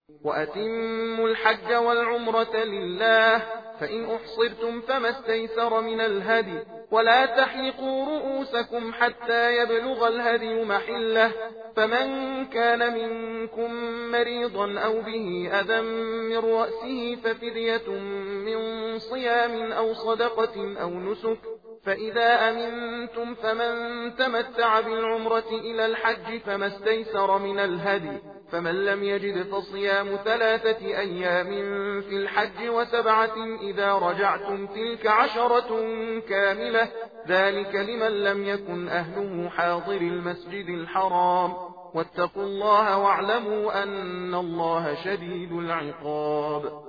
وأتموا الحج والعمرة لله، فإن أحصرتم فما استيسر من الهدي، ولا تحلقوا رؤوسكم حتى يبلغ الهدي محله، فمن كان منكم مريضا أو به أذى من رأسه ففدية من صيام أو صدقة أو نسك، فإذا أمنتم فمن تمتع بالعمرة إلى الحج فما استيسر من الهدي، فمن لم يجد فصيام 3 أيام في الحج و7 إذا رجعتم، تلك 10 كاملة، ذلك لمن لم يكن أهله حاضر المسجد الحرام. واتقوا الله واعلموا أن الله شديد العقاب.